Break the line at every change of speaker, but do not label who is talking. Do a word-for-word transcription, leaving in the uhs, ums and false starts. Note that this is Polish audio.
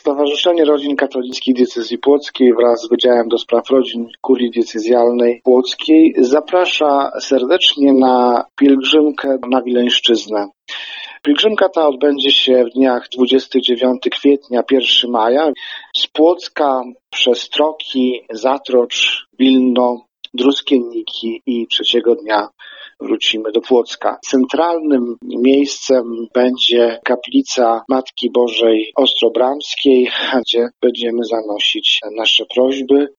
Stowarzyszenie Rodzin Katolickich Diecezji Płockiej wraz z Wydziałem do Spraw Rodzin Kurii Diecezjalnej Płockiej zaprasza serdecznie na pielgrzymkę na Wileńszczyznę. Pielgrzymka ta odbędzie się w dniach dwudziestego dziewiątego kwietnia, pierwszego maja z Płocka przez Troki, Zatrocz, Wilno, Druskienniki i trzeciego dnia wrócimy do Płocka. Centralnym miejscem będzie kaplica Matki Bożej Ostrobramskiej, gdzie będziemy zanosić nasze prośby